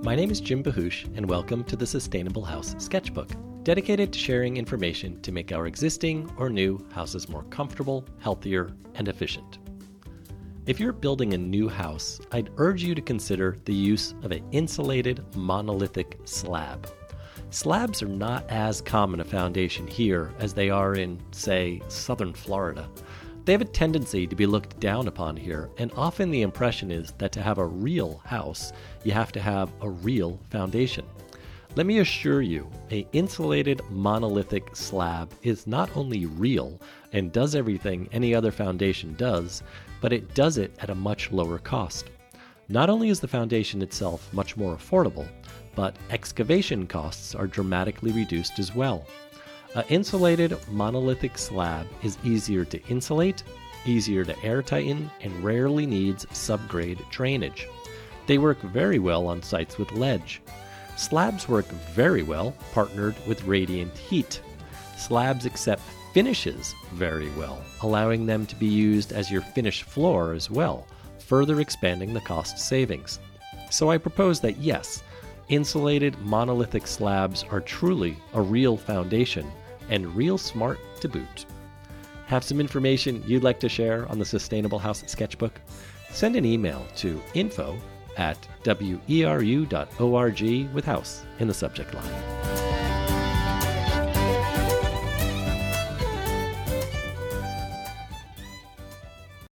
My name is Jim Bahush, and welcome to the Sustainable House Sketchbook, dedicated to sharing information to make our existing or new houses more comfortable, healthier, and efficient. If you're building a new house, I'd urge you to consider the use of an insulated monolithic slab. Slabs are not as common a foundation here as they are in, say, southern Florida. They have a tendency to be looked down upon here, and often the impression is that to have a real house, you have to have a real foundation. Let me assure you, an insulated monolithic slab is not only real and does everything any other foundation does, but it does it at a much lower cost. Not only is the foundation itself much more affordable, but excavation costs are dramatically reduced as well. An insulated monolithic slab is easier to insulate, easier to air tighten, and rarely needs subgrade drainage. They work very well on sites with ledge. Slabs work very well partnered with radiant heat. Slabs accept finishes very well, allowing them to be used as your finished floor as well, further expanding the cost savings. So I propose that yes, insulated monolithic slabs are truly a real foundation and real smart to boot. Have some information you'd like to share on the Sustainable House Sketchbook? Send an email to info@weru.org with house in the subject line.